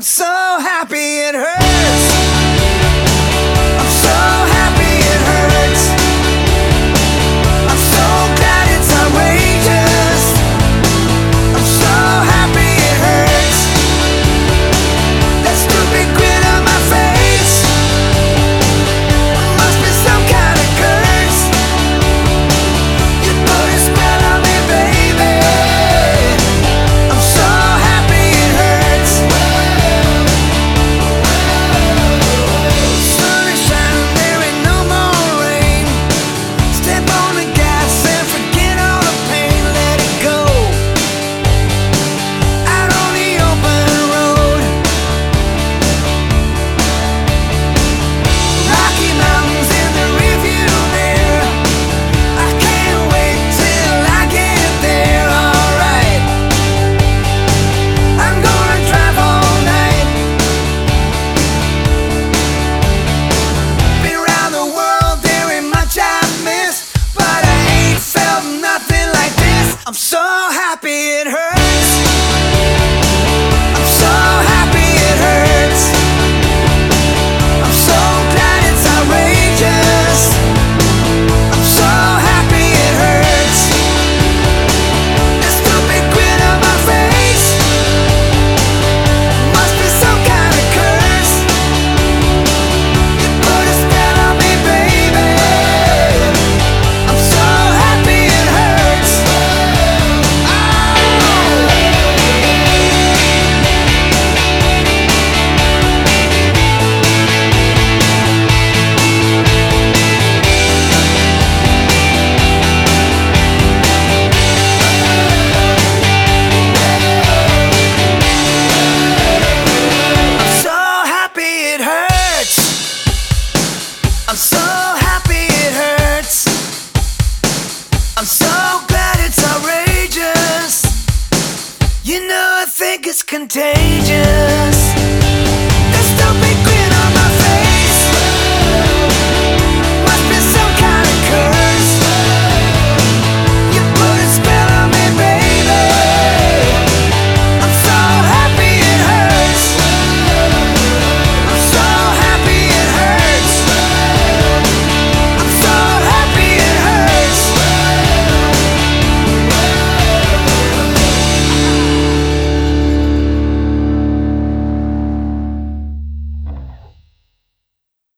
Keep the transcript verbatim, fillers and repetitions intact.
I'm so happy it hurts. I'm so happy it hurts. I'm so glad it's outrageous. I'm so happy it hurts. That stupid grin on my face must be some kind of curse. You put a spell on me, baby. I'm so happy it hurts. Sun is shining, there ain't no more rain. Step on the gas and forget all the pain. Let it go out on the open road. Rocky Mountains in the rearview mirror. I can't wait till I get there. Alright, I'm gonna drive all night. Been around the world, there ain't much I've missed, but I ain't felt nothing like this. I'm so happy it hurts. I'm so happy it hurts. I'm so glad it's outrageous. I'm so happy it hurts. That stupid grin on my face must be some kind of curse. You put a spell on me, baby. I'm so happy it hurts. I'm so happy it hurts. I'm so happy it hurts. I'm so glad it's outrageous. You know, I think it's contagious.